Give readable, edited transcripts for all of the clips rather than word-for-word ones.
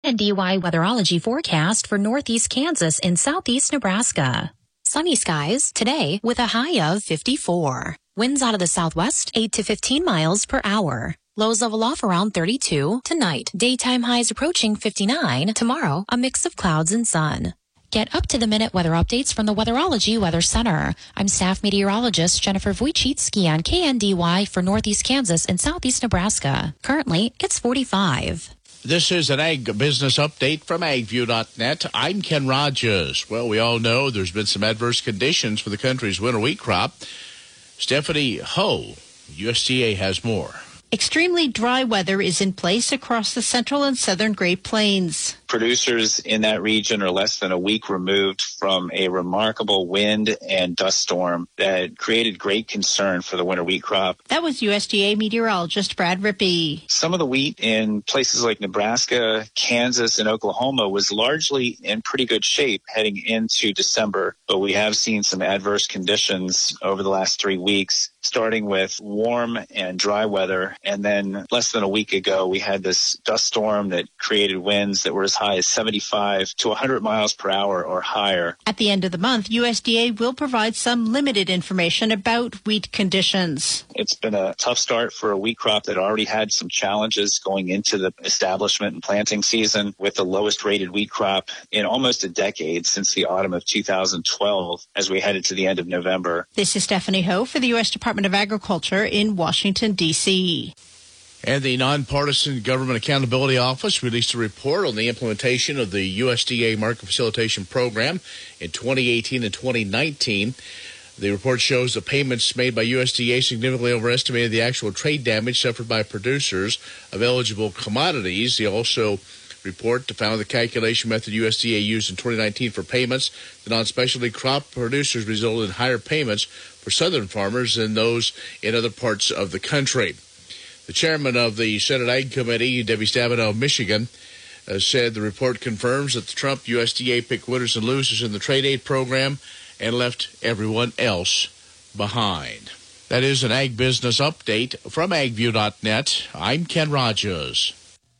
KNDY weatherology forecast for northeast Kansas and southeast Nebraska. Sunny skies today with a high of 54. Winds out of the southwest 8 to 15 miles per hour. Lows level off around 32 tonight. Daytime highs approaching 59. Tomorrow, a mix of clouds and sun. Get up-to-the-minute weather updates from the Weatherology Weather Center. I'm staff meteorologist Jennifer Wojcicki on KNDY for northeast Kansas and southeast Nebraska. Currently, it's 45. This is an Ag Business Update from agview.net. I'm Ken Rogers. Well, we all know there's been some adverse conditions for the country's winter wheat crop. Stephanie Ho, USDA has more. Extremely dry weather is in place across the central and southern Great Plains. Producers in that region are less than a week removed from a remarkable wind and dust storm that created great concern for the winter wheat crop. That was USDA meteorologist Brad Rippey. Some of the wheat in places like Nebraska, Kansas, and Oklahoma was largely in pretty good shape heading into December, but we have seen some adverse conditions over the last 3 weeks, starting with warm and dry weather. And then less than a week ago, we had this dust storm that created winds that were as high as 75 to 100 miles per hour or higher. At the end of the month, USDA will provide some limited information about wheat conditions. It's been a tough start for a wheat crop that already had some challenges going into the establishment and planting season, with the lowest rated wheat crop in almost a decade since the autumn of 2012 as we headed to the end of November. This is Stephanie Ho for the U.S. Department of Agriculture in Washington, D.C. And the Nonpartisan Government Accountability Office released a report on the implementation of the USDA Market Facilitation Program in 2018 and 2019. The report shows the payments made by USDA significantly overestimated the actual trade damage suffered by producers of eligible commodities. The also report found the calculation method USDA used in 2019 for payments to non-specialty crop producers resulted in higher payments for southern farmers than those in other parts of the country. The chairman of the Senate Ag Committee, Debbie Stabenow of Michigan, said the report confirms that the Trump USDA picked winners and losers in the trade aid program and left everyone else behind. That is an Ag Business Update from agview.net. I'm Ken Rogers.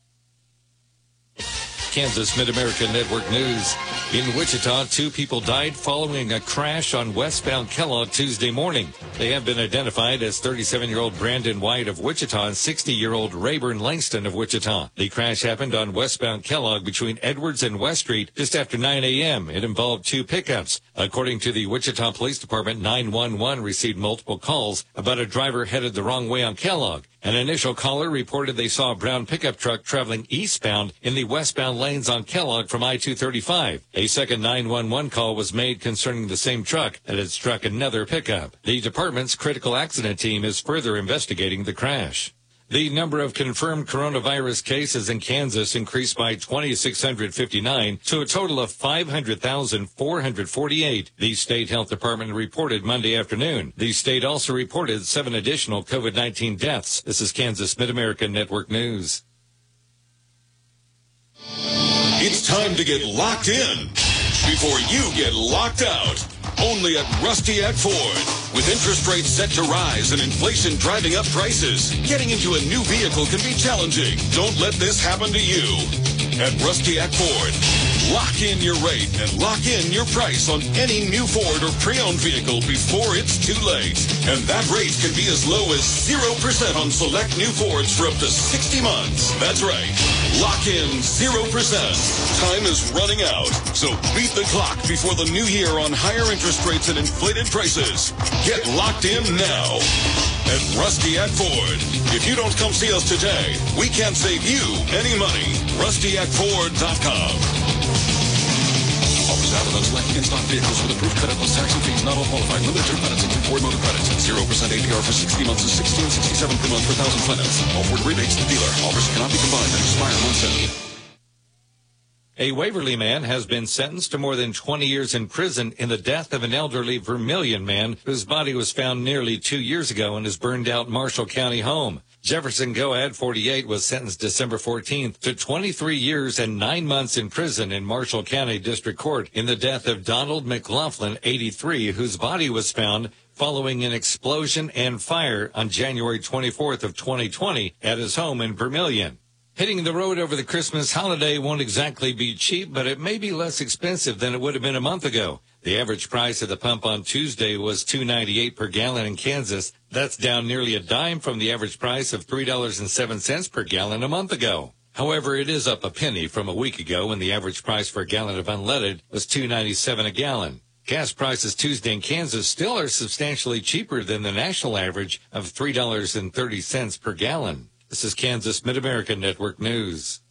Kansas Mid-America Network News. In Wichita, 2 people died following a crash on westbound Kellogg Tuesday morning. They have been identified as 37-year-old Brandon White of Wichita and 60-year-old Rayburn Langston of Wichita. The crash happened on westbound Kellogg between Edwards and West Street just after 9 a.m. It involved 2 pickups. According to the Wichita Police Department, 911 received multiple calls about a driver headed the wrong way on Kellogg. An initial caller reported they saw a brown pickup truck traveling eastbound in the westbound lanes on Kellogg from I-235. A second 911 call was made concerning the same truck that had struck another pickup. The department's critical accident team is further investigating the crash. The number of confirmed coronavirus cases in Kansas increased by 2,659 to a total of 500,448. The state health department reported Monday afternoon. The state also reported 7 additional COVID-19 deaths. This is Kansas Mid-America Network News. It's time to get locked in before you get locked out. Only at Rusty at Ford. With interest rates set to rise and inflation driving up prices, getting into a new vehicle can be challenging. Don't let this happen to you. At Rusty at Ford, lock in your rate and lock in your price on any new Ford or pre-owned vehicle before it's too late. And that rate can be as low as 0% on select new Fords for up to 60 months. That's right. Lock in 0%. Time is running out. So beat the clock before the new year on higher interest rates and inflated prices. Get locked in now at Rusty at Ford. If you don't come see us today, we can't save you any money. RustyAtFord.com. Offers valid on select in-stock vehicles with approved credit plus tax and fees. Not all qualified. Limited term financing through Ford Motor Credit. 0% APR for 60 months is $16.67 per month per thousand finance. All Ford rebates to the dealer. Offers cannot be combined and expire months end. A Waverly man has been sentenced to more than 20 years in prison in the death of an elderly Vermilion man whose body was found nearly 2 years ago in his burned-out Marshall County home. Jefferson Goad, 48, was sentenced December 14th to 23 years and 9 months in prison in Marshall County District Court in the death of Donald McLaughlin, 83, whose body was found following an explosion and fire on January 24th of 2020 at his home in Vermilion. Hitting the road over the Christmas holiday won't exactly be cheap, but it may be less expensive than it would have been a month ago. The average price at the pump on Tuesday was $2.98 per gallon in Kansas. That's down nearly a dime from the average price of $3.07 per gallon a month ago. However, it is up a penny from a week ago when the average price for a gallon of unleaded was $2.97 a gallon. Gas prices Tuesday in Kansas still are substantially cheaper than the national average of $3.30 per gallon. This is Kansas Mid-America Network News.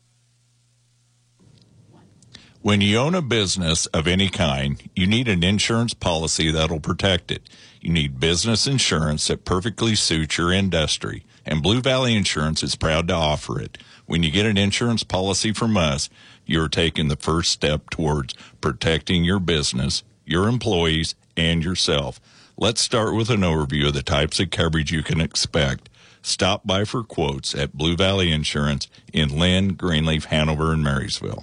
When you own a business of any kind, you need an insurance policy that'll protect it. You need business insurance that perfectly suits your industry, and Blue Valley Insurance is proud to offer it. When you get an insurance policy from us, you're taking the first step towards protecting your business, your employees, and yourself. Let's start with an overview of the types of coverage you can expect. Stop by for quotes at Blue Valley Insurance in Lynn, Greenleaf, Hanover, and Marysville.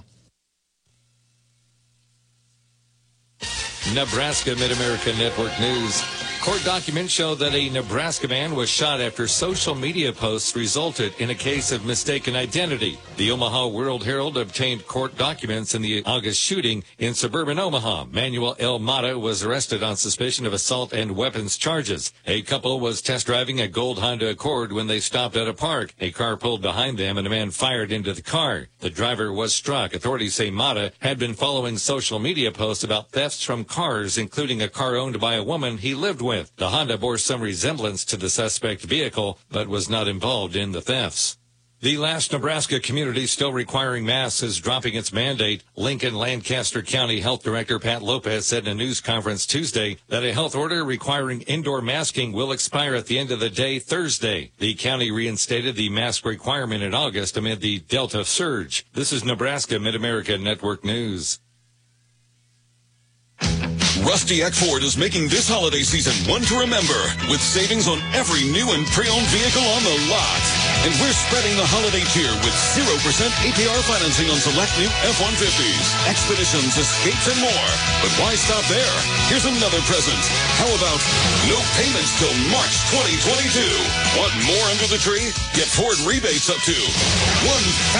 Nebraska Mid-America Network News. Court documents show that a Nebraska man was shot after social media posts resulted in a case of mistaken identity. The Omaha World Herald obtained court documents in the August shooting in suburban Omaha. Manuel L. Mata was arrested on suspicion of assault and weapons charges. A couple was test driving a gold Honda Accord when they stopped at a park. A car pulled behind them and a man fired into the car. The driver was struck. Authorities say Mata had been following social media posts about thefts from cars, including a car owned by a woman he lived with. The Honda bore some resemblance to the suspect vehicle, but was not involved in the thefts. The last Nebraska community still requiring masks is dropping its mandate. Lincoln Lancaster County Health Director Pat Lopez said in a news conference Tuesday that a health order requiring indoor masking will expire at the end of the day Thursday. The county reinstated the mask requirement in August amid the Delta surge. This is Nebraska Mid-America Network News. Rusty Eck Ford is making this holiday season one to remember with savings on every new and pre-owned vehicle on the lot. And we're spreading the holiday cheer with 0% APR financing on select new F-150s, Expeditions, Escapes, and more. But why stop there? Here's another present. How about no payments till March 2022? Want more under the tree? Get Ford rebates up to $1,000.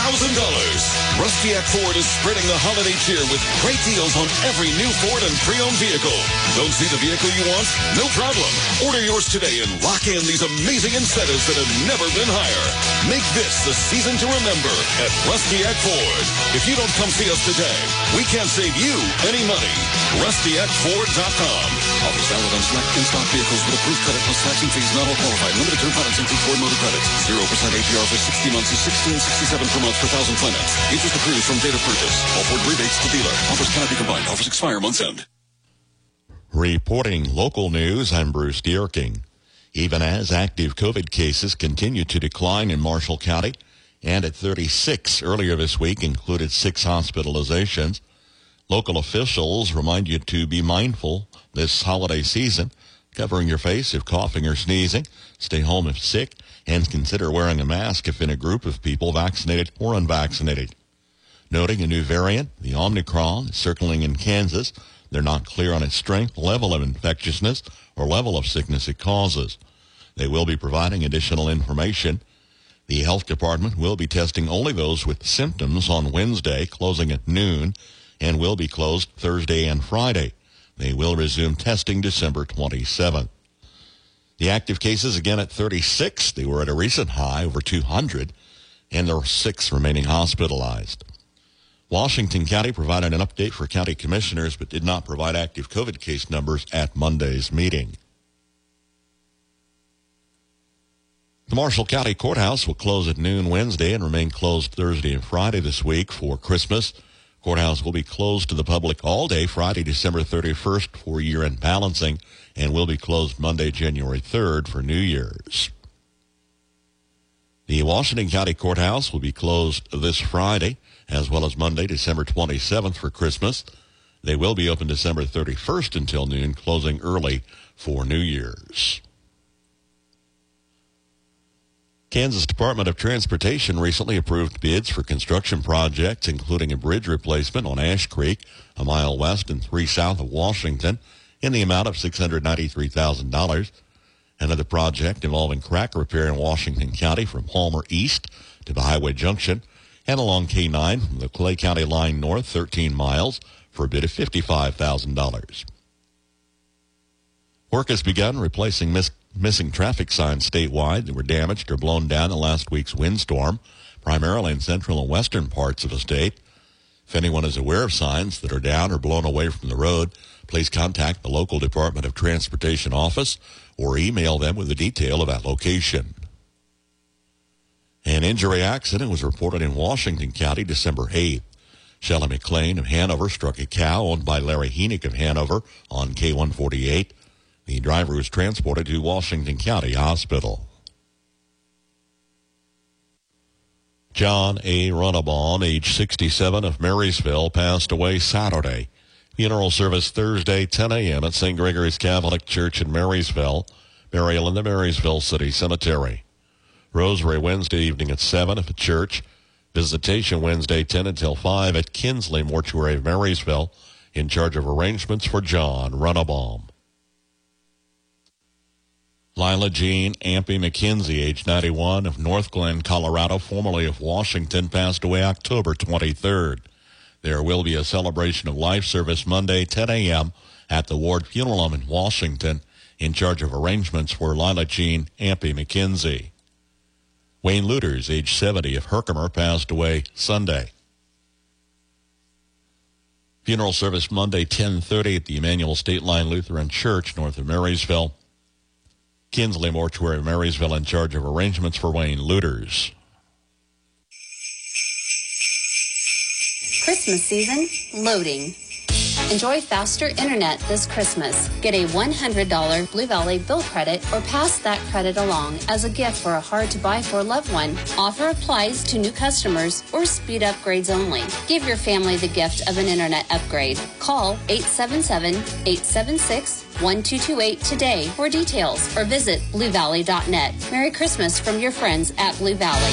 Rusty Eck Ford is spreading the holiday cheer with great deals on every new Ford and pre-owned vehicle. Don't see the vehicle you want? No problem. Order yours today and lock in these amazing incentives that have never been higher. Make this the season to remember at Rusty Eck Ford. If you don't come see us today, we can't save you any money. RustyEckFord.com. Offers valid on select in-stock vehicles with approved credit plus taxing fees. Not all qualified. Limited term financing through Ford Motor Credit. 0% APR for 60 months is $16.67 per month per thousand finance. Interest accrues from date of purchase. All Ford rebates to dealer. Offers cannot be combined. Offers expire month's end. Reporting local news, I'm Bruce Dierking. Even as active COVID cases continue to decline in Marshall County, and at 36 earlier this week included 6 hospitalizations, local officials remind you to be mindful this holiday season, covering your face if coughing or sneezing, stay home if sick, and consider wearing a mask if in a group of people vaccinated or unvaccinated. Noting a new variant, the Omicron, is circling in Kansas. They're not clear on its strength, level of infectiousness, or level of sickness it causes. They will be providing additional information. The health department will be testing only those with symptoms on Wednesday, closing at noon, and will be closed Thursday and Friday. They will resume testing December 27th. The active cases again at 36. They were at a recent high, over 200, and there are 6 remaining hospitalized. Washington County provided an update for county commissioners but did not provide active COVID case numbers at Monday's meeting. The Marshall County Courthouse will close at noon Wednesday and remain closed Thursday and Friday this week for Christmas. Courthouse will be closed to the public all day Friday, December 31st for year-end balancing, and will be closed Monday, January 3rd for New Year's. The Washington County Courthouse will be closed this Friday, as well as Monday, December 27th for Christmas. They will be open December 31st until noon, closing early for New Year's. Kansas Department of Transportation recently approved bids for construction projects, including a bridge replacement on Ash Creek, a mile west and 3 south of Washington, in the amount of $693,000. Another project involving crack repair in Washington County from Palmer East to the Highway Junction And along K9 from the Clay County line north, 13 miles for a bid of $55,000. Work has begun replacing missing traffic signs statewide that were damaged or blown down in last week's windstorm, primarily in central and western parts of the state. If anyone is aware of signs that are down or blown away from the road, please contact the local Department of Transportation office or email them with the detail of that location. An injury accident was reported in Washington County December 8th. Shelley McLean of Hanover struck a cow owned by Larry Heenick of Hanover on K148. The driver was transported to Washington County Hospital. John A. Runabaum, age 67, of Marysville, passed away Saturday. Funeral service Thursday, 10 a.m. at St. Gregory's Catholic Church in Marysville. Burial in the Marysville City Cemetery. Rosary Wednesday evening at 7 at the church. Visitation Wednesday 10 until 5 at Kinsley Mortuary of Marysville. In charge of arrangements for John Runabaum. Lila Jean Ampey McKenzie, age 91, of North Glen, Colorado, formerly of Washington, passed away October 23rd. There will be a celebration of life service Monday, 10 a.m. at the Ward Funeral Home in Washington. In charge of arrangements for Lila Jean Ampey McKenzie. Wayne Luters, age 70, of Herkimer, passed away Sunday. Funeral service Monday, 10:30 at the Emmanuel State Line Lutheran Church, north of Marysville. Kinsley Mortuary of Marysville in charge of arrangements for Wayne Luters. Christmas season, loading. Enjoy faster internet this Christmas. Get a $100 Blue Valley bill credit or pass that credit along as a gift for a hard-to-buy-for loved one. Offer applies to new customers or speed upgrades only. Give your family the gift of an internet upgrade. Call 877-876-1228 today for details or visit bluevalley.net. Merry Christmas from your friends at Blue Valley.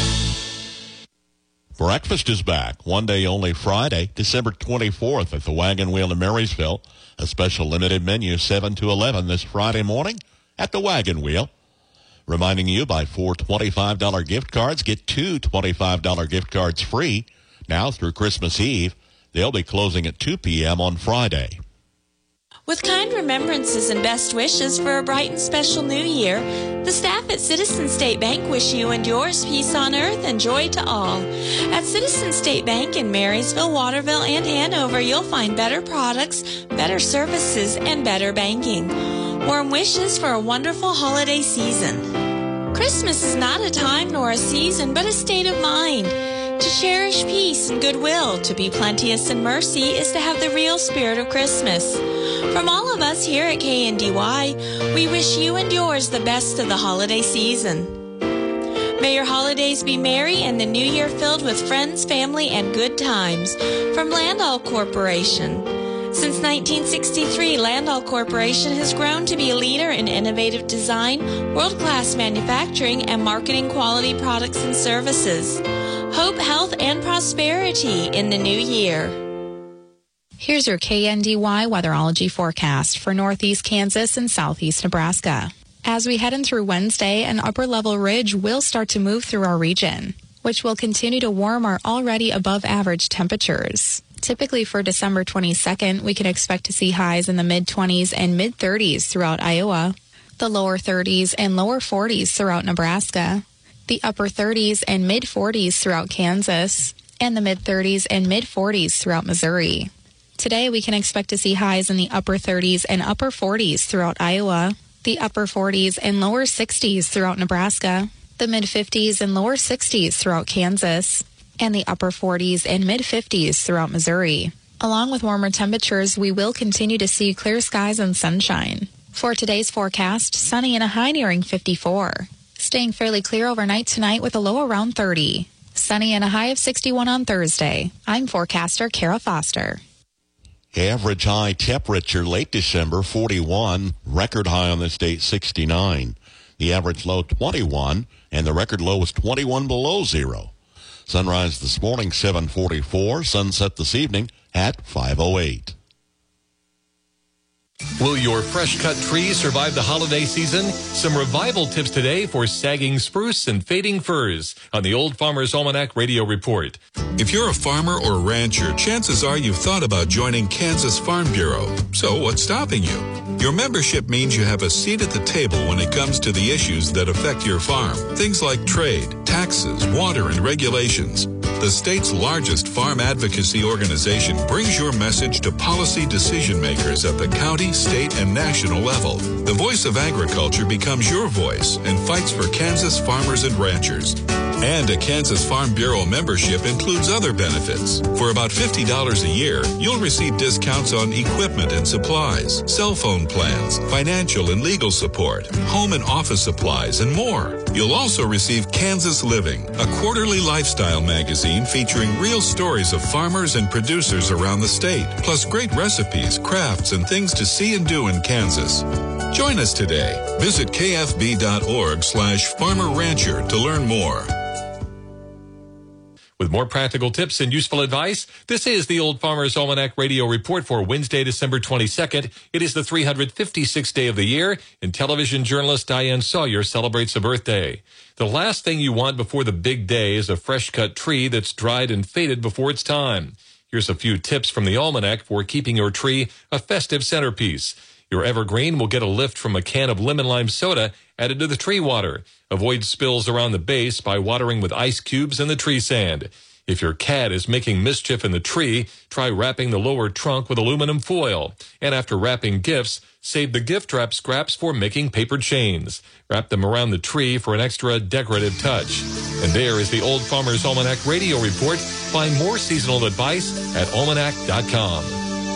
Breakfast is back, one day only Friday, December 24th at the Wagon Wheel in Marysville. A special limited menu 7 to 11 this Friday morning at the Wagon Wheel. Reminding you, buy 4 $25 gift cards, get 2 $25 gift cards free. Now through Christmas Eve, they'll be closing at 2 p.m. on Friday. With kind remembrances and best wishes for a bright and special new year, the staff at Citizen State Bank wish you and yours peace on earth and joy to all. At Citizen State Bank in Marysville, Waterville, and Hanover, you'll find better products, better services, and better banking. Warm wishes for a wonderful holiday season. Christmas is not a time nor a season, but a state of mind. To cherish peace and goodwill, to be plenteous in mercy, is to have the real spirit of Christmas. From all of us here at KNDY, we wish you and yours the best of the holiday season. May your holidays be merry and the new year filled with friends, family, and good times. From Landall Corporation. Since 1963, Landall Corporation has grown to be a leader in innovative design, world-class manufacturing, and marketing quality products and services. Hope, health, and prosperity in the new year. Here's your KNDY weatherology forecast for northeast Kansas and southeast Nebraska. As we head in through Wednesday, an upper-level ridge will start to move through our region, which will continue to warm our already above-average temperatures. Typically for December 22nd, we can expect to see highs in the mid-20s and mid-30s throughout Iowa, the lower 30s and lower 40s throughout Nebraska, the upper 30s and mid-40s throughout Kansas, and the mid-30s and mid-40s throughout Missouri. Today, we can expect to see highs in the upper 30s and upper 40s throughout Iowa, the upper 40s and lower 60s throughout Nebraska, the mid-50s and lower 60s throughout Kansas, and the upper 40s and mid-50s throughout Missouri. Along with warmer temperatures, we will continue to see clear skies and sunshine. For today's forecast, sunny and a high nearing 54. Staying fairly clear overnight tonight with a low around 30. Sunny and a high of 61 on Thursday. I'm forecaster Kara Foster. Average high temperature late December, 41. Record high on this date, 69. The average low, 21. And the record low was 21 below zero. Sunrise this morning, 7:44. Sunset this evening at 5:08. Will your fresh-cut tree survive the holiday season? Some revival tips today for sagging spruce and fading firs on the Old Farmer's Almanac Radio Report. If you're a farmer or rancher, chances are you've thought about joining Kansas Farm Bureau. So what's stopping you? Your membership means you have a seat at the table when it comes to the issues that affect your farm. Things like trade, taxes, water, and regulations. The state's largest farm advocacy organization brings your message to policy decision makers at the county, state, and national level. The voice of agriculture becomes your voice and fights for Kansas farmers and ranchers. And a Kansas Farm Bureau membership includes other benefits. For about $50 a year, you'll receive discounts on equipment and supplies, cell phone plans, financial and legal support, home and office supplies, and more. You'll also receive Kansas Living, a quarterly lifestyle magazine featuring real stories of farmers and producers around the state, plus great recipes, crafts, and things to see and do in Kansas. Join us today. Visit kfb.org/farmer-rancher to learn more. With more practical tips and useful advice, this is the Old Farmer's Almanac Radio Report for Wednesday, December 22nd. It is the 356th day of the year, and television journalist Diane Sawyer celebrates a birthday. The last thing you want before the big day is a fresh-cut tree that's dried and faded before its time. Here's a few tips from the Almanac for keeping your tree a festive centerpiece. Your evergreen will get a lift from a can of lemon lime soda added to the tree water. Avoid spills around the base by watering with ice cubes and the tree sand. If your cat is making mischief in the tree, try wrapping the lower trunk with aluminum foil. And after wrapping gifts, save the gift wrap scraps for making paper chains. Wrap them around the tree for an extra decorative touch. And there is the Old Farmer's Almanac Radio Report. Find more seasonal advice at almanac.com.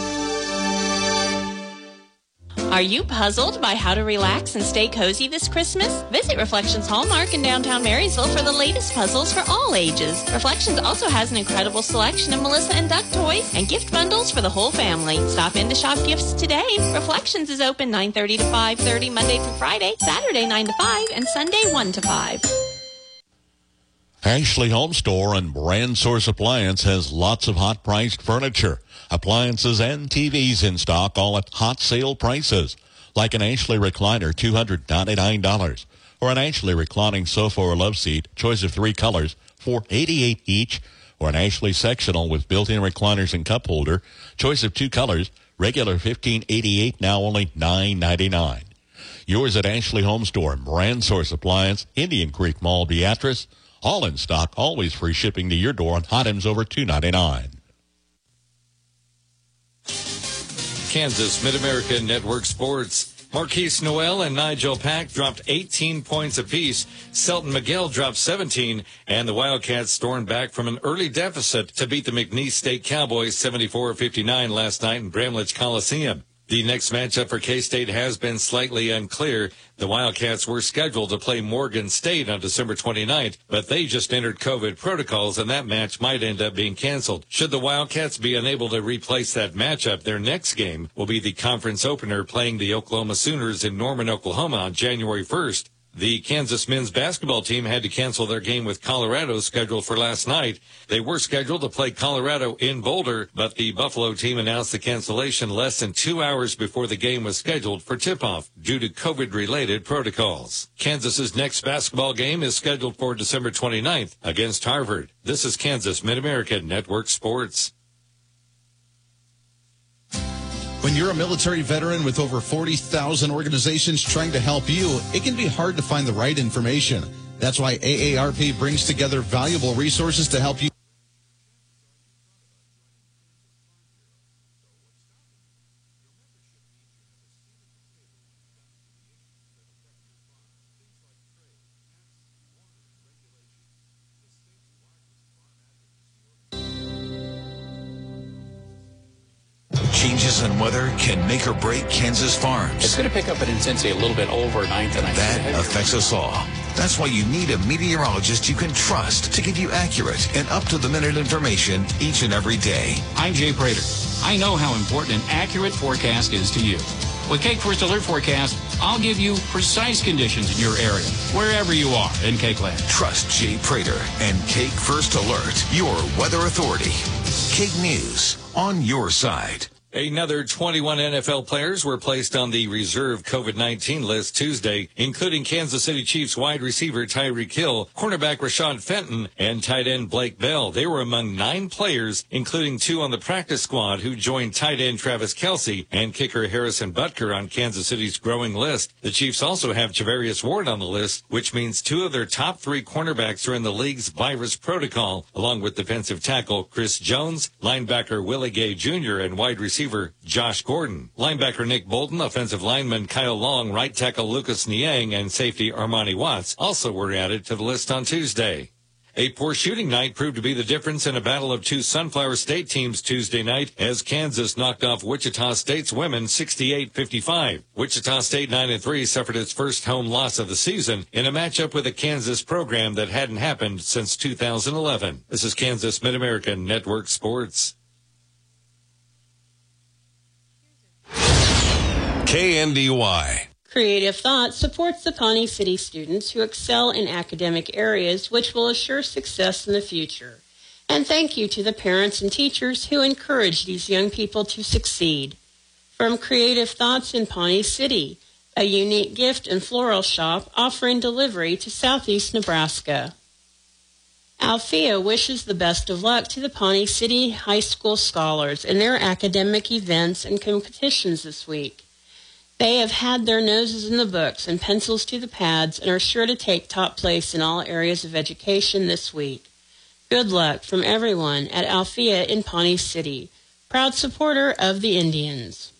Are you puzzled by how to relax and stay cozy this Christmas? Visit Reflections Hallmark in downtown Marysville for the latest puzzles for all ages. Reflections also has an incredible selection of Melissa and Duck toys and gift bundles for the whole family. Stop in to shop gifts today. Reflections is open 9:30 to 5:30 Monday through Friday, Saturday 9 to 5, and Sunday 1 to 5. Ashley Home Store and Brand Source Appliance has lots of hot-priced furniture, appliances, and TVs in stock, all at hot sale prices. Like an Ashley recliner, $299, or an Ashley reclining sofa or love seat, choice of 3 colors, $488 each, or an Ashley sectional with built-in recliners and cup holder, choice of 2 colors, regular $1588, now only $999. Yours at Ashley Home Store and Brand Source Appliance, Indian Creek Mall, Beatrice. All in stock, always free shipping to your door on items over $299. Kansas Mid-America Network Sports. Marquise Noel and Nigel Pack dropped 18 points apiece. Selton Miguel dropped 17, and the Wildcats stormed back from an early deficit to beat the McNeese State Cowboys 74-59 last night in Bramlage Coliseum. The next matchup for K-State has been slightly unclear. The Wildcats were scheduled to play Morgan State on December 29th, but they just entered COVID protocols, and that match might end up being canceled. Should the Wildcats be unable to replace that matchup, their next game will be the conference opener playing the Oklahoma Sooners in Norman, Oklahoma on January 1st. The Kansas men's basketball team had to cancel their game with Colorado scheduled for last night. They were scheduled to play Colorado in Boulder, but the Buffalo team announced the cancellation less than 2 hours before the game was scheduled for tip-off due to COVID-related protocols. Kansas's next basketball game is scheduled for December 29th against Harvard. This is Kansas Mid-America Network Sports. When you're a military veteran with over 40,000 organizations trying to help you, it can be hard to find the right information. That's why AARP brings together valuable resources to help you. Changes in weather can make or break Kansas farms. It's going to pick up in intensity a little bit overnight tonight. That affects us all. That's why you need a meteorologist you can trust to give you accurate and up-to-the-minute information each and every day. I'm Jay Prater. I know how important an accurate forecast is to you. With Cake First Alert Forecast, I'll give you precise conditions in your area, wherever you are in Cakeland. Trust Jay Prater and Cake First Alert, your weather authority. Cake News, on your side. Another 21 NFL players were placed on the reserve COVID-19 list Tuesday, including Kansas City Chiefs wide receiver Tyreek Hill, cornerback Rashad Fenton, and tight end Blake Bell. They were among 9 players, including 2 on the practice squad who joined tight end Travis Kelce and kicker Harrison Butker on Kansas City's growing list. The Chiefs also have Javarius Ward on the list, which means 2 of their top 3 cornerbacks are in the league's virus protocol, along with defensive tackle Chris Jones, linebacker Willie Gay Jr., and wide receiver Josh Gordon. Linebacker Nick Bolton, offensive lineman Kyle Long, right tackle Lucas Niang, and safety Armani Watts also were added to the list on Tuesday. A poor shooting night proved to be the difference in a battle of 2 Sunflower State teams Tuesday night as Kansas knocked off Wichita State's women 68-55. Wichita State 9-3 suffered its first home loss of the season in a matchup with a Kansas program that hadn't happened since 2011. This is Kansas Mid-American Network Sports. KNDY. Creative Thought supports the Pawnee City students who excel in academic areas, which will assure success in the future. And thank you to the parents and teachers who encourage these young people to succeed. From Creative Thoughts in Pawnee City, a unique gift and floral shop offering delivery to southeast Nebraska. Althea wishes the best of luck to the Pawnee City High School scholars in their academic events and competitions this week. They have had their noses in the books and pencils to the pads and are sure to take top place in all areas of education this week. Good luck from everyone at Althea in Pawnee City, proud supporter of the Indians.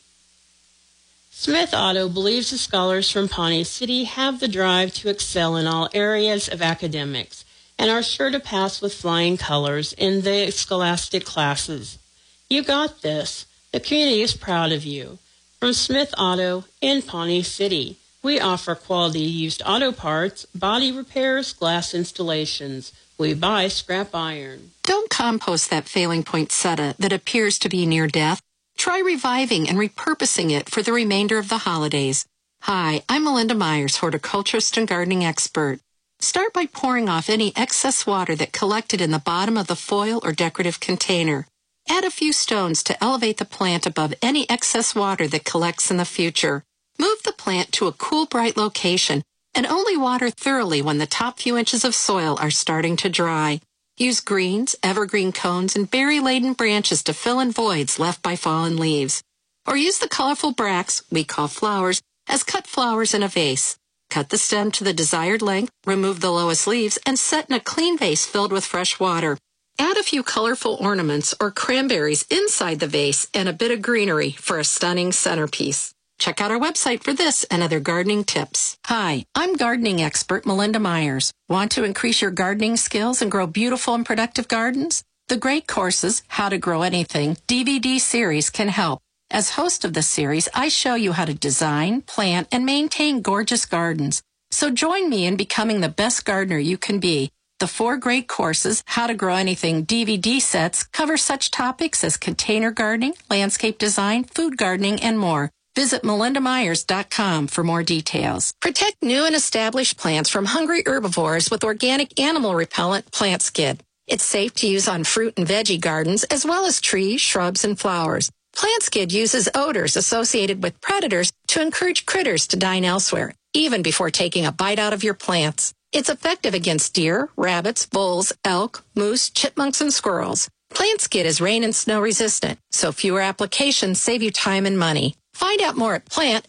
Smith Auto believes the scholars from Pawnee City have the drive to excel in all areas of academics and are sure to pass with flying colors in the scholastic classes. You got this. The community is proud of you. From Smith Auto in Pawnee City, we offer quality used auto parts, body repairs, glass installations. We buy scrap iron. Don't compost that failing poinsettia that appears to be near death. Try reviving and repurposing it for the remainder of the holidays. Hi, I'm Melinda Myers, horticulturist and gardening expert. Start by pouring off any excess water that collected in the bottom of the foil or decorative container. Add a few stones to elevate the plant above any excess water that collects in the future. Move the plant to a cool, bright location and only water thoroughly when the top few inches of soil are starting to dry. Use greens, evergreen cones, and berry-laden branches to fill in voids left by fallen leaves. Or use the colorful bracts, we call flowers, as cut flowers in a vase. Cut the stem to the desired length, remove the lowest leaves, and set in a clean vase filled with fresh water. Add a few colorful ornaments or cranberries inside the vase and a bit of greenery for a stunning centerpiece. Check out our website for this and other gardening tips. Hi, I'm gardening expert Melinda Myers. Want to increase your gardening skills and grow beautiful and productive gardens? The Great Courses, How to Grow Anything DVD series can help. As host of the series, I show you how to design, plant, and maintain gorgeous gardens. So join me in becoming the best gardener you can be. The 4 Great Courses, How to Grow Anything DVD sets cover such topics as container gardening, landscape design, food gardening, and more. Visit melindamyers.com for more details. Protect new and established plants from hungry herbivores with organic animal repellent Plant Skid. It's safe to use on fruit and veggie gardens as well as trees, shrubs, and flowers. Plant Skid uses odors associated with predators to encourage critters to dine elsewhere, even before taking a bite out of your plants. It's effective against deer, rabbits, bulls, elk, moose, chipmunks, and squirrels. Plant Skid is rain and snow resistant, so fewer applications save you time and money. Find out more at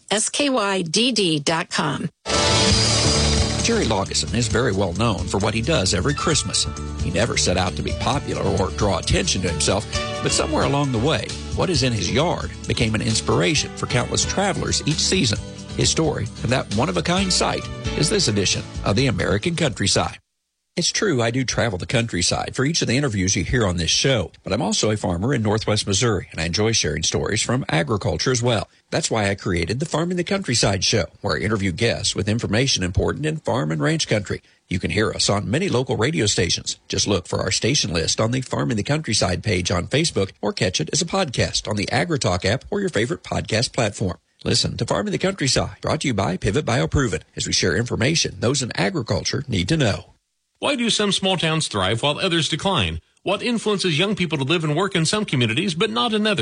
plantskydd.com. Jerry Laugesen is very well known for what he does every Christmas. He never set out to be popular or draw attention to himself, but somewhere along the way, what is in his yard became an inspiration for countless travelers each season. His story of that one-of-a-kind sight is this edition of the American Countryside. It's true, I do travel the countryside for each of the interviews you hear on this show, but I'm also a farmer in Northwest Missouri, and I enjoy sharing stories from agriculture as well. That's why I created the Farming the Countryside show, where I interview guests with information important in farm and ranch country. You can hear us on many local radio stations. Just look for our station list on the Farming the Countryside page on Facebook, or catch it as a podcast on the AgriTalk app or your favorite podcast platform. Listen to Farming the Countryside, brought to you by Pivot BioProven, as we share information those in agriculture need to know. Why do some small towns thrive while others decline? What influences young people to live and work in some communities but not in others?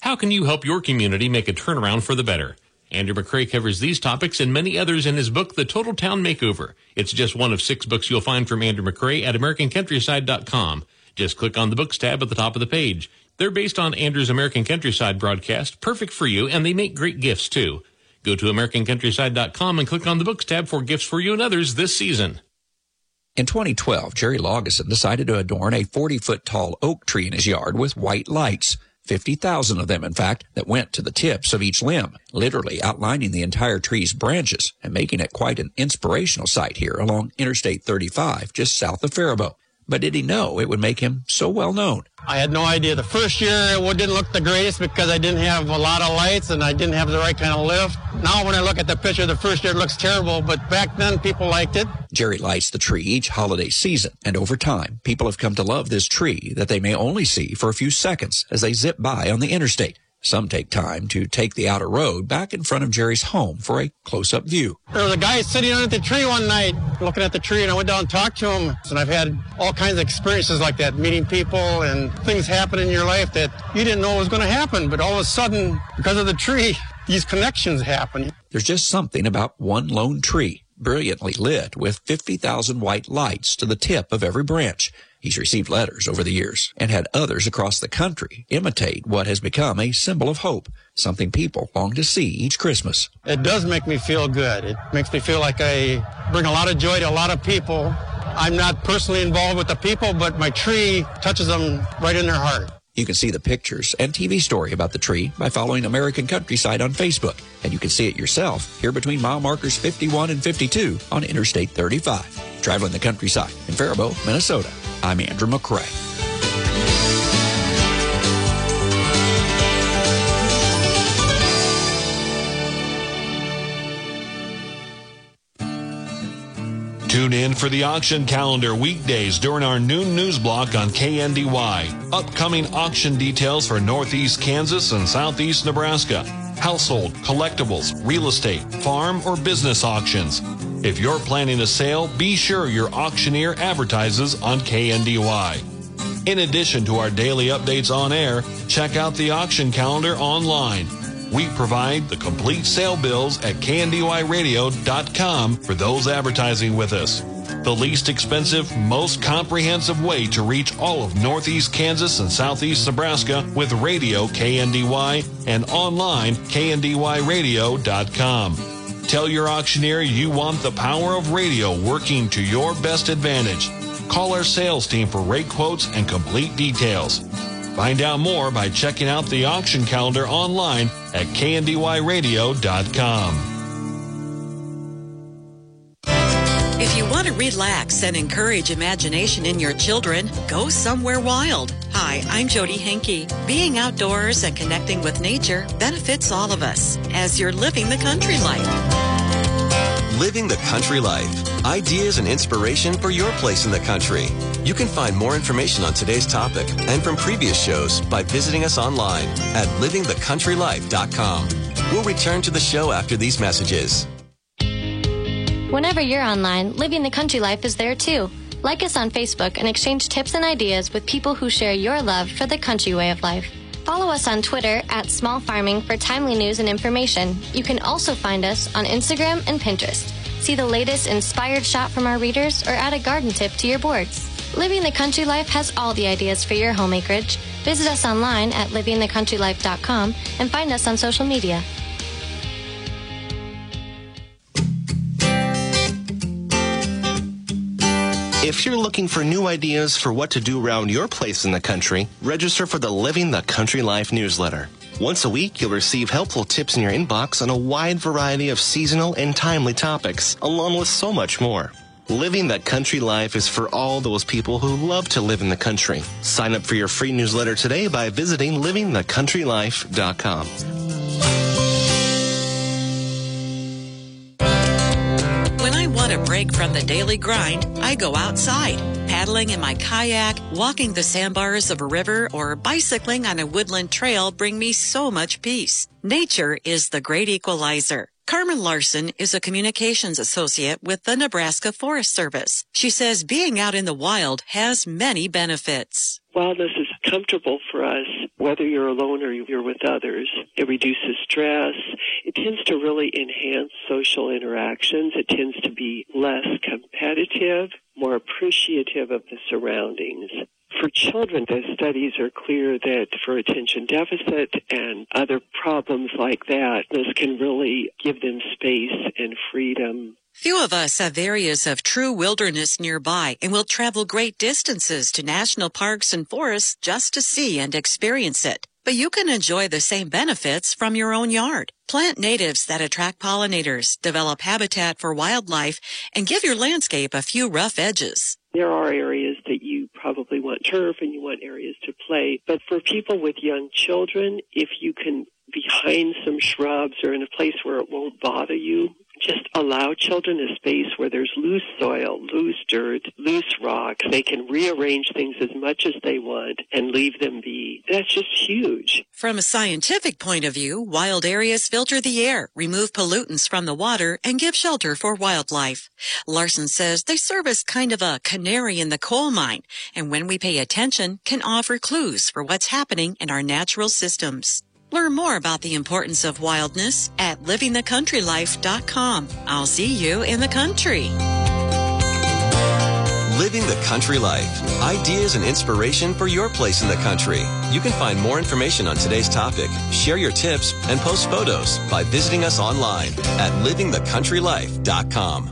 How can you help your community make a turnaround for the better? Andrew McCrae covers these topics and many others in his book, The Total Town Makeover. It's just one of 6 books you'll find from Andrew McCrae at AmericanCountryside.com. Just click on the Books tab at the top of the page. They're based on Andrew's American Countryside broadcast, perfect for you, and they make great gifts, too. Go to AmericanCountryside.com and click on the Books tab for gifts for you and others this season. In 2012, Jerry Laugesen decided to adorn a 40-foot-tall oak tree in his yard with white lights. 50,000 of them, in fact, that went to the tips of each limb, literally outlining the entire tree's branches and making it quite an inspirational sight here along Interstate 35, just south of Faribault. But did he know it would make him so well known? I had no idea. The first year it didn't look the greatest because I didn't have a lot of lights and I didn't have the right kind of lift. Now when I look at the picture, the first year it looks terrible, but back then people liked it. Jerry lights the tree each holiday season, and over time, people have come to love this tree that they may only see for a few seconds as they zip by on the interstate. Some take time to take the outer road back in front of Jerry's home for a close-up view. There was a guy sitting under the tree one night looking at the tree, and I went down and talked to him. And I've had all kinds of experiences like that, meeting people and things happen in your life that you didn't know was going to happen. But all of a sudden, because of the tree, these connections happen. There's just something about one lone tree, brilliantly lit with 50,000 white lights to the tip of every branch. He's received letters over the years and had others across the country imitate what has become a symbol of hope, something people long to see each Christmas. It does make me feel good. It makes me feel like I bring a lot of joy to a lot of people. I'm not personally involved with the people, but my tree touches them right in their heart. You can see the pictures and TV story about the tree by following American Countryside on Facebook. And you can see it yourself here between mile markers 51 and 52 on Interstate 35. Traveling the countryside in Faribault, Minnesota, I'm Andrew McCrae. Tune in for the auction calendar weekdays during our noon news block on KNDY. Upcoming auction details for Northeast Kansas and Southeast Nebraska. Household, collectibles, real estate, farm, or business auctions. If you're planning a sale, be sure your auctioneer advertises on KNDY. In addition to our daily updates on air, check out the auction calendar online. We provide the complete sale bills at KNDYradio.com for those advertising with us. The least expensive, most comprehensive way to reach all of Northeast Kansas and Southeast Nebraska with radio KNDY and online KNDYradio.com. Tell your auctioneer you want the power of radio working to your best advantage. Call our sales team for rate quotes and complete details. Find out more by checking out the auction calendar online at KNDYradio.com. If you want to relax and encourage imagination in your children, go somewhere wild. Hi, I'm Jody Henke. Being outdoors and connecting with nature benefits all of us as you're living the country life. Living the Country Life. Ideas and inspiration for your place in the country. You can find more information on today's topic and from previous shows by visiting us online at livingthecountrylife.com. We'll return to the show after these messages. Whenever you're online, Living the Country Life is there too. Like us on Facebook and exchange tips and ideas with people who share your love for the country way of life. Follow us on Twitter at Small Farming for timely news and information. You can also find us on Instagram and Pinterest. See the latest inspired shot from our readers or add a garden tip to your boards. Living the Country Life has all the ideas for your home acreage. Visit us online at livingthecountrylife.com and find us on social media. If you're looking for new ideas for what to do around your place in the country, register for the Living the Country Life newsletter. Once a week, you'll receive helpful tips in your inbox on a wide variety of seasonal and timely topics, along with so much more. Living the Country Life is for all those people who love to live in the country. Sign up for your free newsletter today by visiting livingthecountrylife.com. Want a break from the daily grind, I go outside, paddling in my kayak, walking the sandbars of a river, or bicycling on a woodland trail bring me so much peace. Nature is the great equalizer. Carmen Larson is a communications associate with the Nebraska Forest Service. She says being out in the wild has many benefits. Wildness is comfortable for us, whether you're alone or you're with others. It reduces stress. It tends to really enhance social interactions. It tends to be less competitive, more appreciative of the surroundings. For children, the studies are clear that for attention deficit and other problems like that, this can really give them space and freedom. Few of us have areas of true wilderness nearby and will travel great distances to national parks and forests just to see and experience it. But you can enjoy the same benefits from your own yard. Plant natives that attract pollinators, develop habitat for wildlife, and give your landscape a few rough edges. There are areas that you probably want turf and you want areas to play. But for people with young children, if you can behind some shrubs or in a place where it won't bother you, just allow children a space where there's loose soil, loose dirt, loose rocks. They can rearrange things as much as they want and leave them be. That's just huge. From a scientific point of view, wild areas filter the air, remove pollutants from the water, and give shelter for wildlife. Larson says they serve as kind of a canary in the coal mine, and when we pay attention, can offer clues for what's happening in our natural systems. Learn more about the importance of wildness at livingthecountrylife.com. I'll see you in the country. Living the Country Life. Ideas and inspiration for your place in the country. You can find more information on today's topic, share your tips, and post photos by visiting us online at livingthecountrylife.com.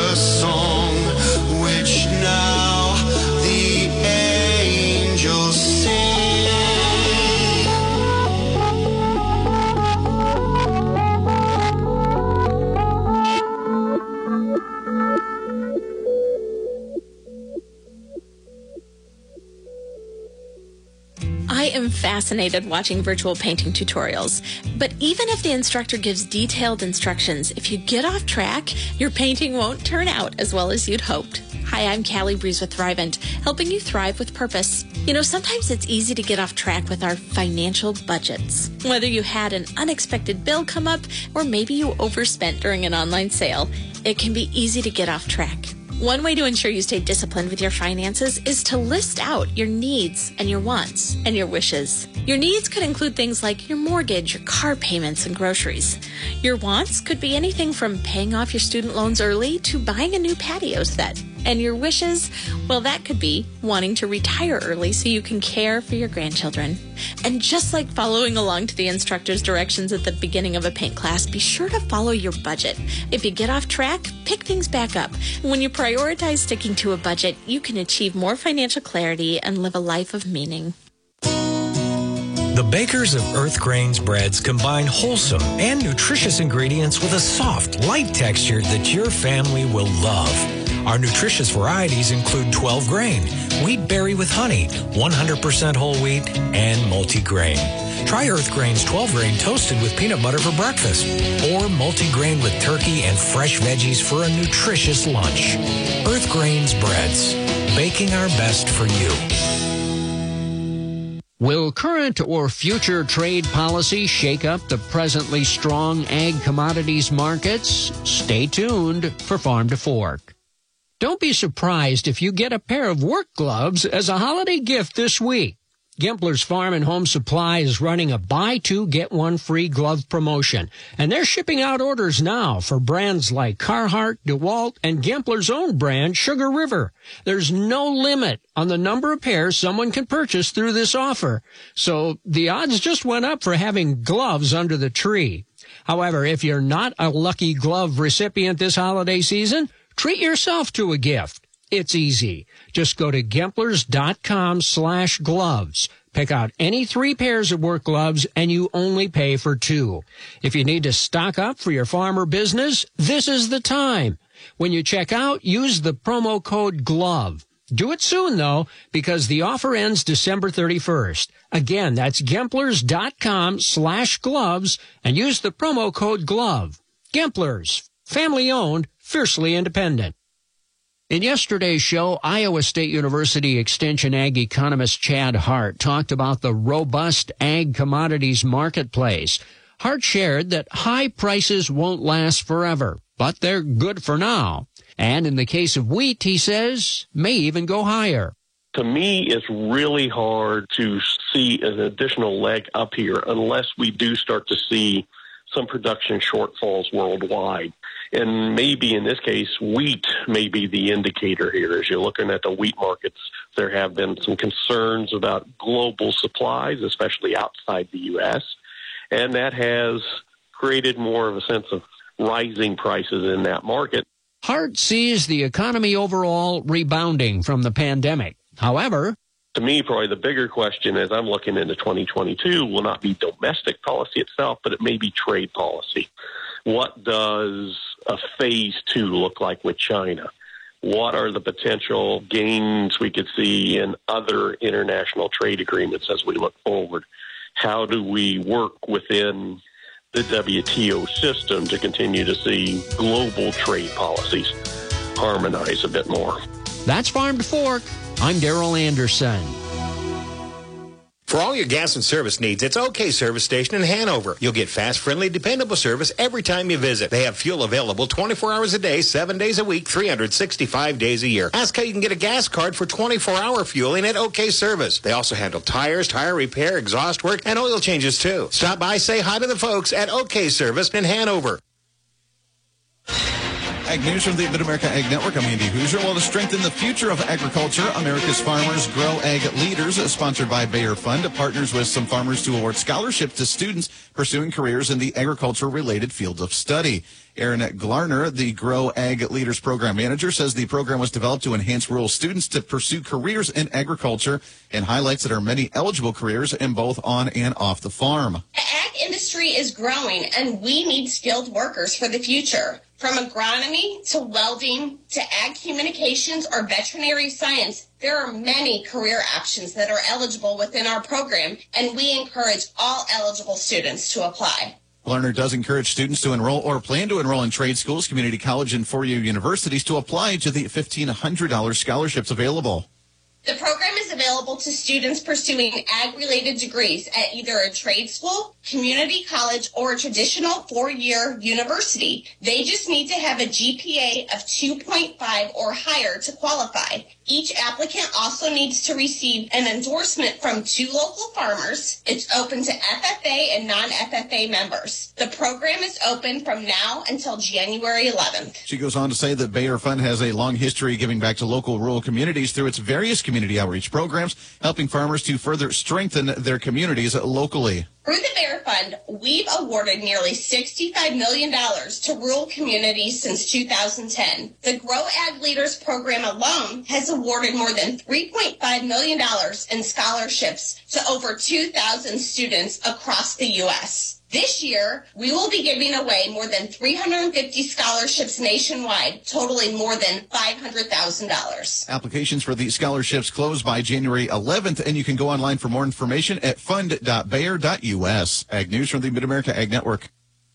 Angels am fascinated watching virtual painting tutorials, but even if the instructor gives detailed instructions, if you get off track, your painting won't turn out as well as you'd hoped. Hi, I'm Callie Breeze with Thrivent, helping you thrive with purpose. You know, sometimes it's easy to get off track with our financial budgets. Whether you had an unexpected bill come up or maybe you overspent during an online sale, it can be easy to get off track. One way to ensure you stay disciplined with your finances is to list out your needs and your wants and your wishes. Your needs could include things like your mortgage, your car payments, and groceries. Your wants could be anything from paying off your student loans early to buying a new patio set. And your wishes, well, that could be wanting to retire early so you can care for your grandchildren. And just like following along to the instructor's directions at the beginning of a paint class, be sure to follow your budget. If you get off track, pick things back up. When you prioritize sticking to a budget, you can achieve more financial clarity and live a life of meaning. The bakers of Earth Grains breads combine wholesome and nutritious ingredients with a soft, light texture that your family will love. Our nutritious varieties include 12 grain, wheat berry with honey, 100% whole wheat, and multi-grain. Try Earth Grain's 12 grain toasted with peanut butter for breakfast, or multi-grain with turkey and fresh veggies for a nutritious lunch. Earth Grain's breads, baking our best for you. Will current or future trade policy shake up the presently strong ag commodities markets? Stay tuned for Farm to Fork. Don't be surprised if you get a pair of work gloves as a holiday gift this week. Gimpler's Farm and Home Supply is running a buy two, get one free glove promotion, and they're shipping out orders now for brands like Carhartt, DeWalt, and Gimpler's own brand, Sugar River. There's no limit on the number of pairs someone can purchase through this offer, so the odds just went up for having gloves under the tree. However, if you're not a lucky glove recipient this holiday season, treat yourself to a gift. It's easy. Just go to Gimplers.com/gloves. Pick out any 3 pairs of work gloves, and you only pay for 2. If you need to stock up for your farm or business, this is the time. When you check out, use the promo code GLOVE. Do it soon, though, because the offer ends December 31st. Again, that's Gimplers.com/gloves, and use the promo code GLOVE. Gimplers, family-owned, fiercely independent. In yesterday's show, Iowa State University Extension Ag economist Chad Hart talked about the robust ag commodities marketplace. Hart shared that high prices won't last forever, but they're good for now. And in the case of wheat, he says, may even go higher. To me, it's really hard to see an additional leg up here unless we do start to see some production shortfalls worldwide. And maybe in this case, wheat may be the indicator here. As you're looking at the wheat markets, there have been some concerns about global supplies, especially outside the U.S., and that has created more of a sense of rising prices in that market. Hart sees the economy overall rebounding from the pandemic. However, to me, probably the bigger question as I'm looking into 2022 will not be domestic policy itself, but it may be trade policy. What does a phase 2 look like with China? What are the potential gains we could see in other international trade agreements as we look forward? How do we work within the WTO system to continue to see global trade policies harmonize a bit more? That's Farm to Fork. I'm Darrell Anderson. For all your gas and service needs, it's OK Service Station in Hanover. You'll get fast, friendly, dependable service every time you visit. They have fuel available 24 hours a day, 7 days a week, 365 days a year. Ask how you can get a gas card for 24-hour fueling at OK Service. They also handle tires, tire repair, exhaust work, and oil changes, too. Stop by, say hi to the folks at OK Service in Hanover. Ag News from the Mid-America Ag Network. I'm Andy Hoosier. Well, to strengthen the future of agriculture, America's Farmers Grow Ag Leaders, sponsored by Bayer Fund, partners with some farmers to award scholarships to students pursuing careers in the agriculture-related fields of study. Aaron Glarner, the Grow Ag Leaders Program Manager, says the program was developed to enhance rural students to pursue careers in agriculture and highlights that there are many eligible careers in both on and off the farm. The ag industry is growing, and we need skilled workers for the future. From agronomy to welding to ag communications or veterinary science, there are many career options that are eligible within our program, and we encourage all eligible students to apply. Lerner does encourage students to enroll or plan to enroll in trade schools, community college, and four-year universities to apply to the $1,500 scholarships available. The program is available to students pursuing ag-related degrees at either a trade school, community college, or a traditional four-year university. They just need to have a GPA of 2.5 or higher to qualify. Each applicant also needs to receive an endorsement from 2 local farmers. It's open to FFA and non-FFA members. The program is open from now until January 11th. She goes on to say that Bayer Fund has a long history giving back to local rural communities through its various community outreach programs, helping farmers to further strengthen their communities locally. Through the Bayer Fund, we've awarded nearly $65 million to rural communities since 2010. The Grow Ag Leaders program alone has awarded more than $3.5 million in scholarships to over 2,000 students across the U.S. This year, we will be giving away more than 350 scholarships nationwide, totaling more than $500,000. Applications for the scholarships close by January 11th, and you can go online for more information at fund.bayer.us. Ag News from the Mid-America Ag Network.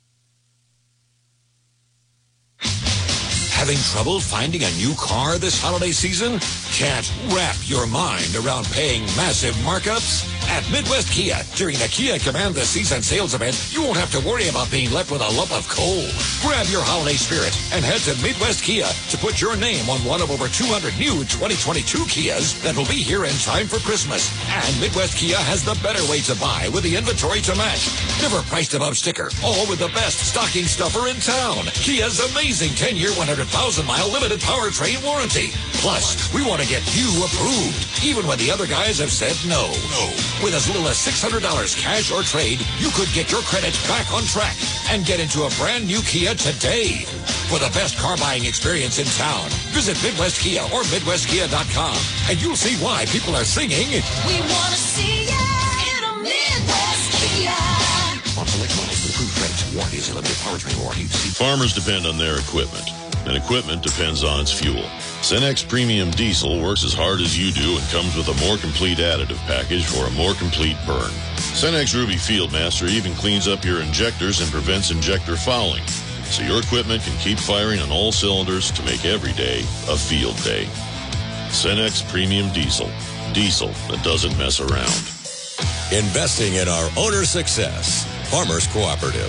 Having trouble finding a new car this holiday season? Can't wrap your mind around paying massive markups? At Midwest Kia, during the Kia Command the Season sales event, you won't have to worry about being left with a lump of coal. Grab your holiday spirit and head to Midwest Kia to put your name on one of over 200 new 2022 Kias that will be here in time for Christmas. And Midwest Kia has the better way to buy with the inventory to match. Never priced above sticker, all with the best stocking stuffer in town. Kia's amazing 10-year, 100,000-mile limited powertrain warranty. Plus, we want to get you approved, even when the other guys have said no. With as little as $600 cash or trade, you could get your credit back on track and get into a brand new Kia today. For the best car buying experience in town, visit Midwest Kia or MidwestKia.com, and you'll see why people are singing, "We want to see ya in a Midwest Kia." On select models with approved credits, warranties and limited powertrain warranty. Farmers depend on their equipment, and equipment depends on its fuel. Cenex Premium Diesel works as hard as you do and comes with a more complete additive package for a more complete burn. Cenex Ruby Fieldmaster even cleans up your injectors and prevents injector fouling, so your equipment can keep firing on all cylinders to make every day a field day. Cenex Premium Diesel. Diesel that doesn't mess around. Investing in our owner success. Farmers Cooperative.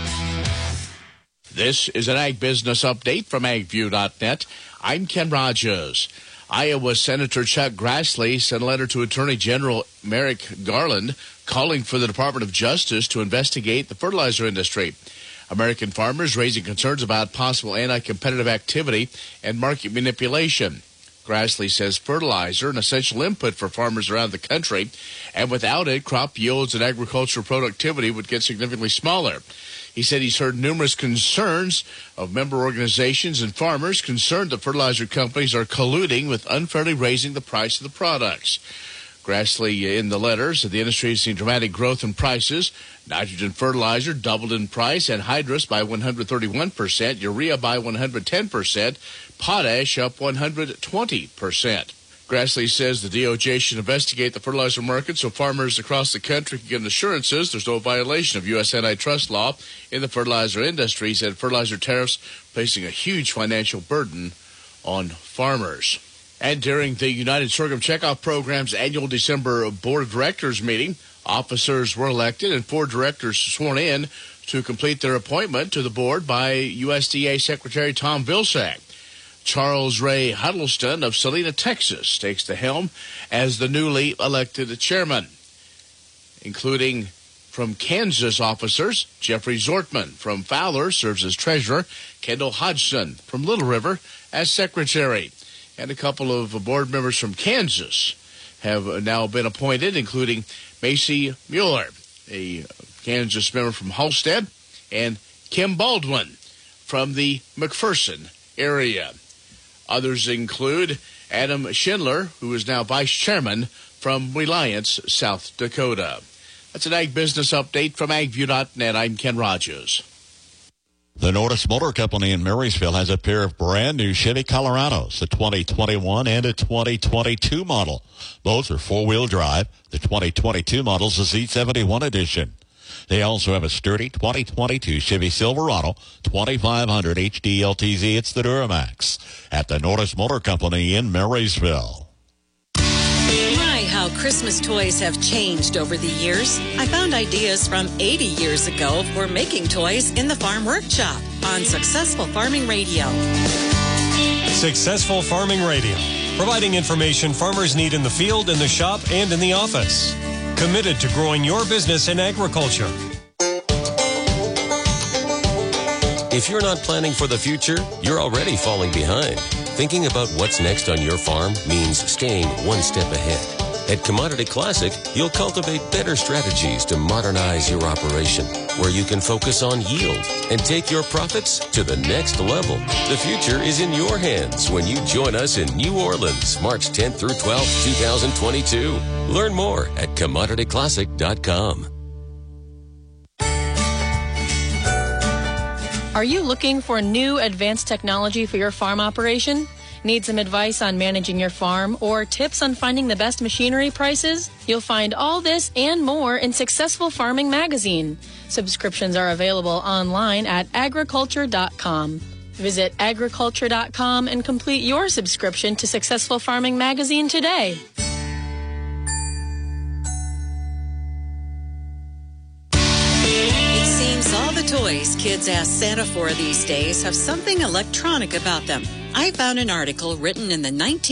This is an Ag Business Update from AgView.net. I'm Ken Rogers. Iowa Senator Chuck Grassley sent a letter to Attorney General Merrick Garland calling for the Department of Justice to investigate the fertilizer industry. American farmers raising concerns about possible anti-competitive activity and market manipulation. Grassley says fertilizer, an essential input for farmers around the country, and without it, crop yields and agricultural productivity would get significantly smaller. He said he's heard numerous concerns of member organizations and farmers concerned that fertilizer companies are colluding with unfairly raising the price of the products. Grassley, in the letter, said the industry has seen dramatic growth in prices. Nitrogen fertilizer doubled in price, anhydrous by 131%, urea by 110%, potash up 120%. Grassley says the DOJ should investigate the fertilizer market so farmers across the country can get assurances there's no violation of U.S. antitrust law in the fertilizer industry. He said fertilizer tariffs placing a huge financial burden on farmers. And during the United Sorghum Checkoff Program's annual December Board of Directors meeting, officers were elected and 4 directors sworn in to complete their appointment to the board by USDA Secretary Tom Vilsack. Charles Ray Huddleston of Salina, Texas, takes the helm as the newly elected chairman, including from Kansas officers, Jeffrey Zortman from Fowler serves as treasurer, Kendall Hodgson from Little River as secretary, and a couple of board members from Kansas have now been appointed, including Macy Mueller, a Kansas member from Halstead, and Kim Baldwin from the McPherson area. Others include Adam Schindler, who is now vice chairman from Reliance, South Dakota. That's an Ag Business Update from AgView.net. I'm Ken Rogers. The Nordis Motor Company in Marysville has a pair of brand new Chevy Colorados, the 2021 and a 2022 model. Both are four-wheel drive. The 2022 model is the Z71 edition. They also have a sturdy 2022 Chevy Silverado 2500 HD LTZ. It's the Duramax at the Nordis Motor Company in Marysville. My, how Christmas toys have changed over the years. I found ideas from 80 years ago for making toys in the Farm Workshop on Successful Farming Radio. Successful Farming Radio, providing information farmers need in the field, in the shop, and in the office. Committed to growing your business in agriculture. If you're not planning for the future, you're already falling behind. Thinking about what's next on your farm means staying one step ahead. At Commodity Classic, you'll cultivate better strategies to modernize your operation, where you can focus on yield and take your profits to the next level. The future is in your hands when you join us in New Orleans, March 10th through 12th, 2022. Learn more at CommodityClassic.com. Are you looking for new advanced technology for your farm operation? Need some advice on managing your farm or tips on finding the best machinery prices? You'll find all this and more in Successful Farming Magazine. Subscriptions are available online at agriculture.com. Visit agriculture.com and complete your subscription to Successful Farming Magazine today. All the toys kids ask Santa for these days have something electronic about them. I found an article written in the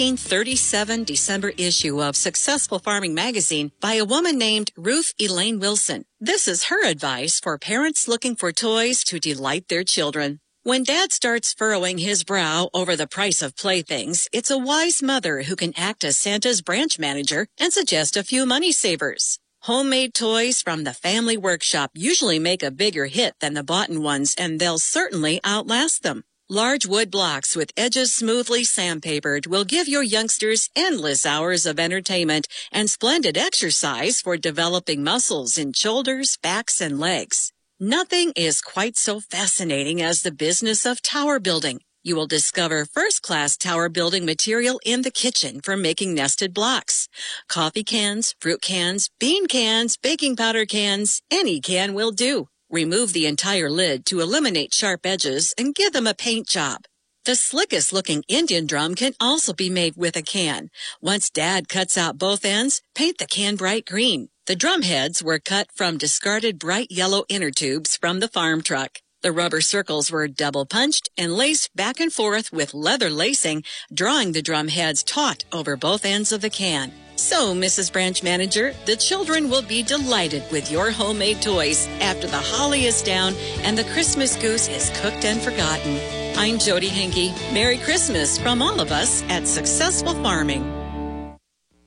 1937 December issue of Successful Farming Magazine by a woman named Ruth Elaine Wilson. This is her advice for parents looking for toys to delight their children. When Dad starts furrowing his brow over the price of playthings, it's a wise mother who can act as Santa's branch manager and suggest a few money savers. Homemade toys from the Family Workshop usually make a bigger hit than the bought-in ones, and they'll certainly outlast them. Large wood blocks with edges smoothly sandpapered will give your youngsters endless hours of entertainment and splendid exercise for developing muscles in shoulders, backs, and legs. Nothing is quite so fascinating as the business of tower building. You will discover first-class tower building material in the kitchen for making nested blocks. Coffee cans, fruit cans, bean cans, baking powder cans, any can will do. Remove the entire lid to eliminate sharp edges and give them a paint job. The slickest-looking Indian drum can also be made with a can. Once Dad cuts out both ends, paint the can bright green. The drum heads were cut from discarded bright yellow inner tubes from the farm truck. The rubber circles were double punched and laced back and forth with leather lacing, drawing the drum heads taut over both ends of the can. So, Mrs. Branch Manager, the children will be delighted with your homemade toys after the holly is down and the Christmas goose is cooked and forgotten. I'm Jody Henke. Merry Christmas from all of us at Successful Farming.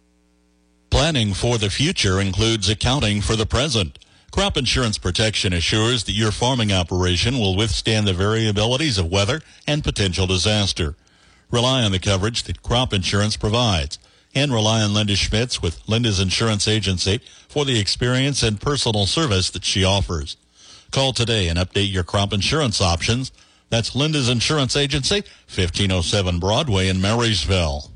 Planning for the future includes accounting for the present. Crop Insurance Protection assures that your farming operation will withstand the variabilities of weather and potential disaster. Rely on the coverage that Crop Insurance provides, and rely on Linda Schmitz with Linda's Insurance Agency for the experience and personal service that she offers. Call today and update your crop insurance options. That's Linda's Insurance Agency, 1507 Broadway in Marysville.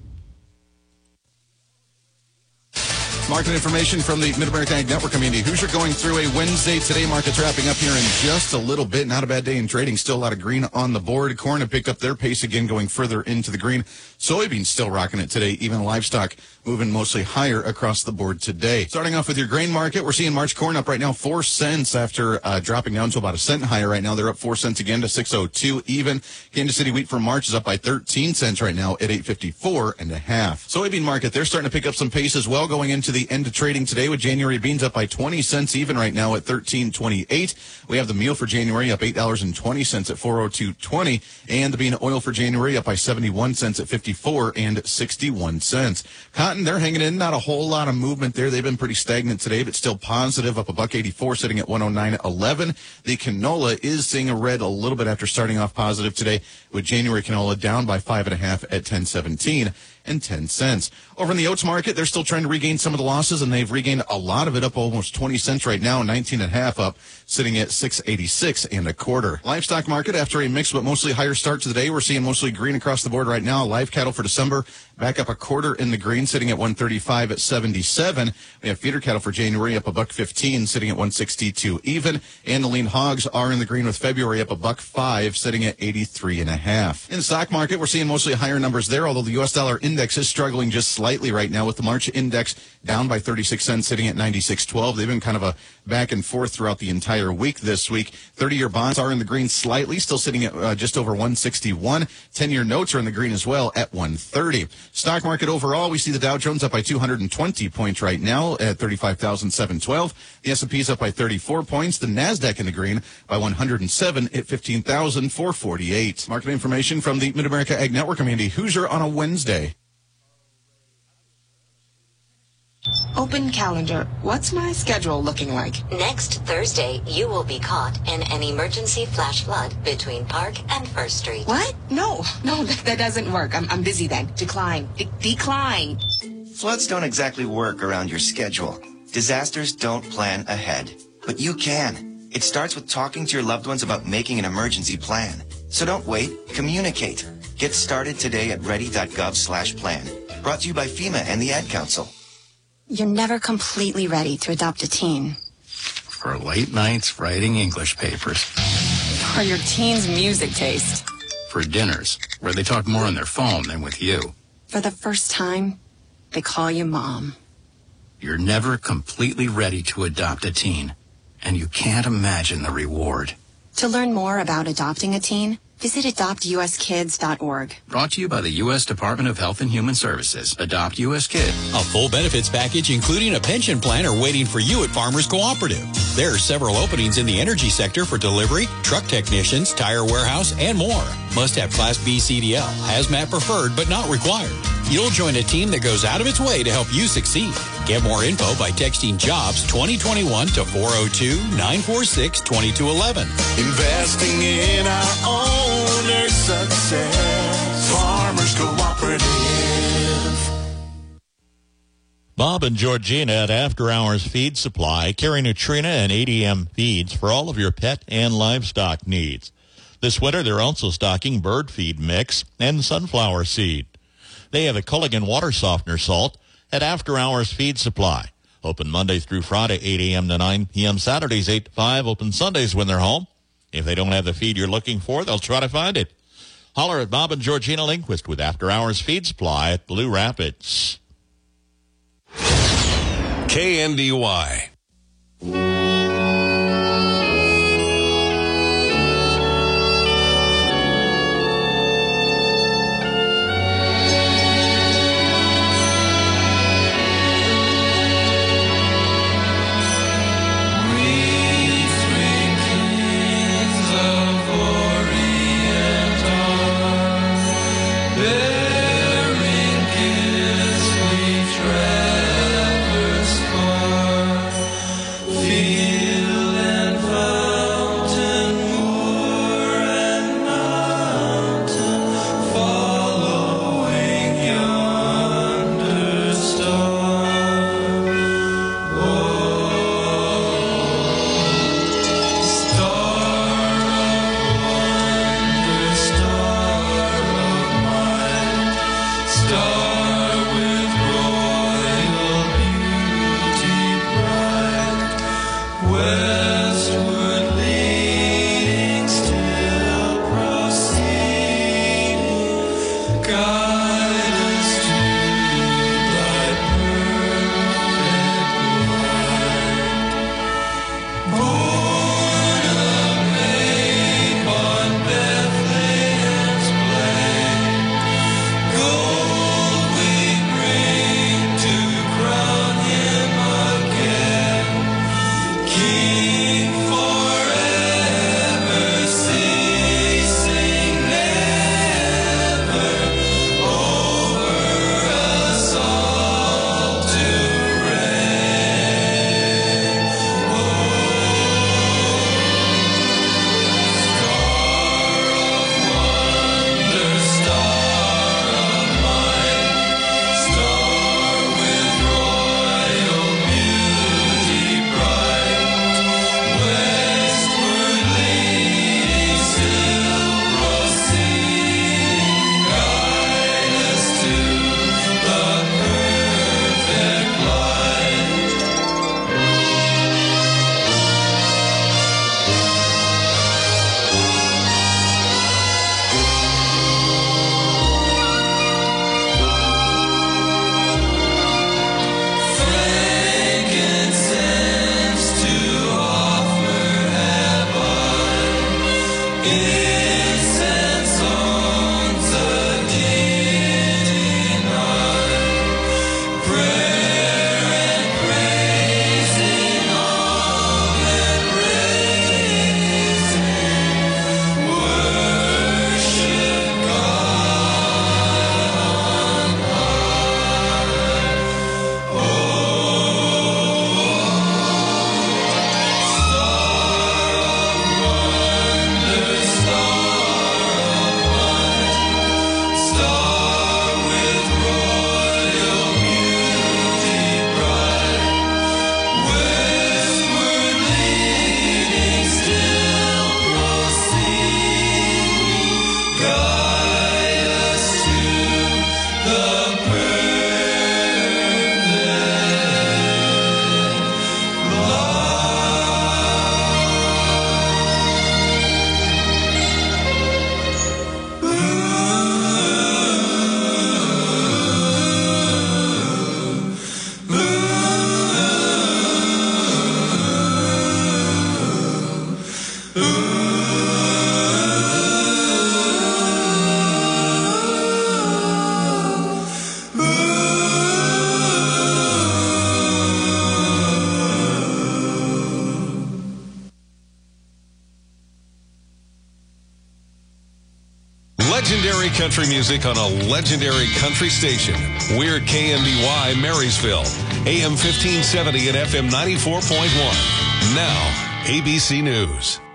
Market information from the Mid-American Ag Network community. Hoosier going through a Wednesday today. Market's wrapping up here in just a little bit. Not a bad day in trading. Still a lot of green on the board. Corn have picked up their pace again, going further into the green. Soybeans still rocking it today. Even livestock moving mostly higher across the board today. Starting off with your grain market, we're seeing March corn up right now 4 cents after dropping down to about a cent higher right now. They're up 4 cents again to 6.02 even. Kansas City wheat for March is up by 13 cents right now at 8.54 and a half. Soybean market, they're starting to pick up some pace as well going into the end of trading today with January beans up by 20 cents even right now at 13.28. We have the meal for January up $8.20 at 402.20, and the bean oil for January up by 71 cents at 54 and 61 cents. Cotton, they're hanging in. Not a whole lot of movement there. They've been pretty stagnant today, but still positive, up $1.84, sitting at 109.11. The canola is seeing a red a little bit after starting off positive today, with January canola down by 5.5 at 10.17. $2.10. Over in the oats market, they're still trying to regain some of the losses, and they've regained a lot of it, up almost 20 cents right now, 19.5 up, sitting at 6.86 1/4. Livestock market, after a mixed but mostly higher start to the day, we're seeing mostly green across the board right now. Live cattle for December back up 1/4 in the green, sitting at 135 at 77. We have feeder cattle for January up $1.15, sitting at 162 even. And the lean hogs are in the green with February up $1.05, sitting at 83.5. In the stock market, we're seeing mostly higher numbers there, although the U.S. dollar index is struggling just slightly right now, with the March index down by 36 cents, sitting at 96.12. They've been kind of a back and forth throughout the entire week this week. 30-year bonds are in the green slightly, still sitting at just over 161. 10-year notes are in the green as well at 130. Stock market overall, we see the Dow Jones up by 220 points right now at 35,712. The S&P is up by 34 points. The NASDAQ in the green by 107 at 15,448. Market information from the Mid-America Ag Network. I'm Andy Hoosier on a Wednesday. Open calendar. What's my schedule looking like? Next Thursday, you will be caught in an emergency flash flood between Park and First Street. What? No, that doesn't work. I'm busy then. Decline. Decline. Floods don't exactly work around your schedule. Disasters don't plan ahead. But you can. It starts with talking to your loved ones about making an emergency plan. So don't wait. Communicate. Get started today at ready.gov/plan. Brought to you by FEMA and the Ad Council. You're never completely ready to adopt a teen. For late nights writing English papers. For your teen's music taste. For dinners where they talk more on their phone than with you. For the first time, they call you Mom. You're never completely ready to adopt a teen, and you can't imagine the reward. To learn more about adopting a teen, visit adoptuskids.org. Brought to you by the U.S. Department of Health and Human Services. Adopt U.S. Kid. A full benefits package, including a pension plan, are waiting for you at Farmers Cooperative. There are several openings in the energy sector for delivery, truck technicians, tire warehouse, and more. Must have Class B CDL, hazmat preferred but not required. You'll join a team that goes out of its way to help you succeed. Get more info by texting JOBS 2021 to 402-946-2211. Investing in our owner's success. Farmers Cooperative. Bob and Georgina at After Hours Feed Supply carry Nutrina and ADM feeds for all of your pet and livestock needs. This winter, they're also stocking bird feed mix and sunflower seed. They have a Culligan water softener salt at After Hours Feed Supply. Open Monday through Friday, 8 a.m. to 9 p.m. Saturdays, 8 to 5. Open Sundays when they're home. If they don't have the feed you're looking for, they'll try to find it. Holler at Bob and Georgina Lindquist with After Hours Feed Supply at Blue Rapids. KNDY. Bearing gifts we traverse far. legendary country music on a legendary country station. We're KNDY Marysville, AM 1570 and FM 94.1. Now, ABC News.